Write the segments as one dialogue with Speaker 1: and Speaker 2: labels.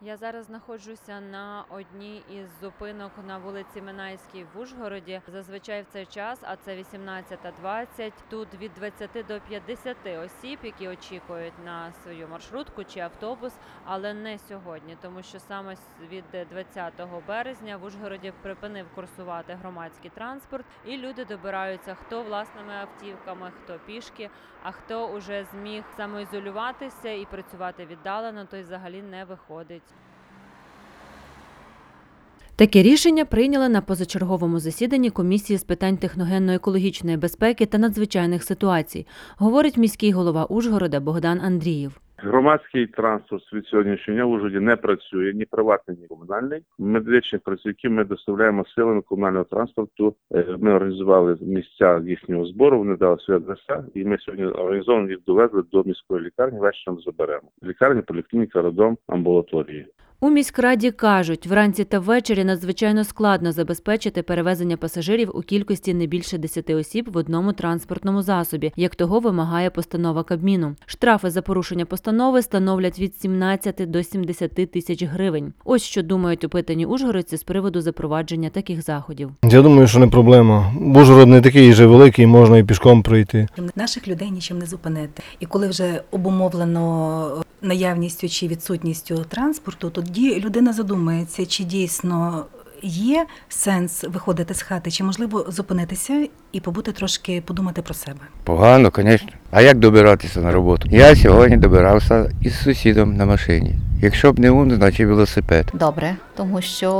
Speaker 1: Я зараз знаходжуся на одній із зупинок на вулиці Минайській в Ужгороді. Зазвичай в цей час, а це 18:20, тут від 20 до 50 осіб, які очікують на свою маршрутку чи автобус, але не сьогодні, тому що саме від 20 березня в Ужгороді припинив курсувати громадський транспорт, і люди добираються хто власними автівками, хто пішки, а хто уже зміг самоізолюватися і працювати віддалено, той взагалі не виходить. Таке рішення прийняли на позачерговому засіданні Комісії з питань техногенно-екологічної безпеки та надзвичайних ситуацій, говорить міський голова Ужгорода Богдан Андрієв.
Speaker 2: Громадський транспорт від сьогоднішнього дня в Ужгороді не працює, ні приватний, ні комунальний. Медичних працівників ми доставляємо силами комунального транспорту. Ми організували місця їхнього збору, вони дали свої адреса, і ми сьогодні організовано їх довезли до міської лікарні, вечором заберемо. Лікарня, поліклініка, роддом, амбулаторії.
Speaker 1: У міськраді кажуть, вранці та ввечері надзвичайно складно забезпечити перевезення пасажирів у кількості не більше 10 осіб в одному транспортному засобі, як того вимагає постанова Кабміну. Штрафи за порушення постанови становлять від 17 до 70 тисяч гривень. Ось що думають опитані ужгородці з приводу запровадження таких заходів.
Speaker 3: Я думаю, що не проблема. Ужгород не такий вже великий, можна і пішком пройти.
Speaker 4: Наших людей нічим не зупинити. І коли вже обумовлено наявністю чи відсутністю транспорту, тоді людина задумається, чи дійсно є сенс виходити з хати, чи можливо зупинитися і побути трошки, подумати про себе.
Speaker 5: Погано, звісно. А як добиратися на роботу? Я сьогодні добирався із сусідом на машині. Якщо б не він, значить велосипед.
Speaker 6: Добре, тому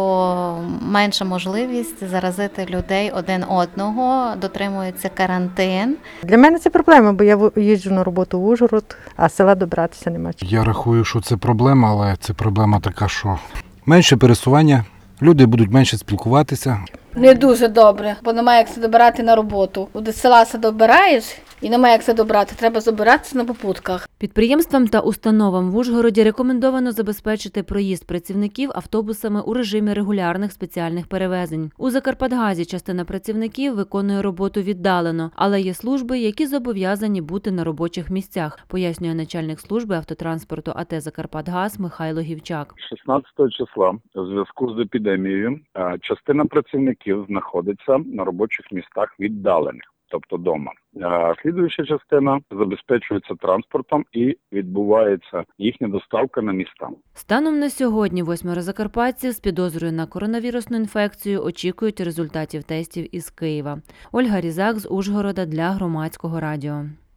Speaker 6: що менша можливість заразити людей один одного, дотримується карантин.
Speaker 7: Для мене це проблема, бо я їжджу на роботу в Ужгород, а з села добиратися нема чим.
Speaker 8: Я рахую, що це проблема, але це проблема така, що менше пересування, люди будуть менше спілкуватися.
Speaker 9: Не дуже добре, бо немає як це добирати на роботу. До села се добираєш і немає як це добрати, треба забиратися на попутках.
Speaker 1: Підприємствам та установам в Ужгороді рекомендовано забезпечити проїзд працівників автобусами у режимі регулярних спеціальних перевезень. У Закарпатгазі частина працівників виконує роботу віддалено, але є служби, які зобов'язані бути на робочих місцях, пояснює начальник служби автотранспорту АТ «Закарпатгаз» Михайло Гівчак.
Speaker 10: 16 числа у зв'язку з епідемією частина працівників знаходиться на робочих містах віддалених, тобто вдома. Слідуюча частина забезпечується транспортом і відбувається їхня доставка на міста.
Speaker 1: Станом на сьогодні 8 закарпатців з підозрою на коронавірусну інфекцію очікують результатів тестів із Києва. Ольга Різак з Ужгорода для Громадського радіо.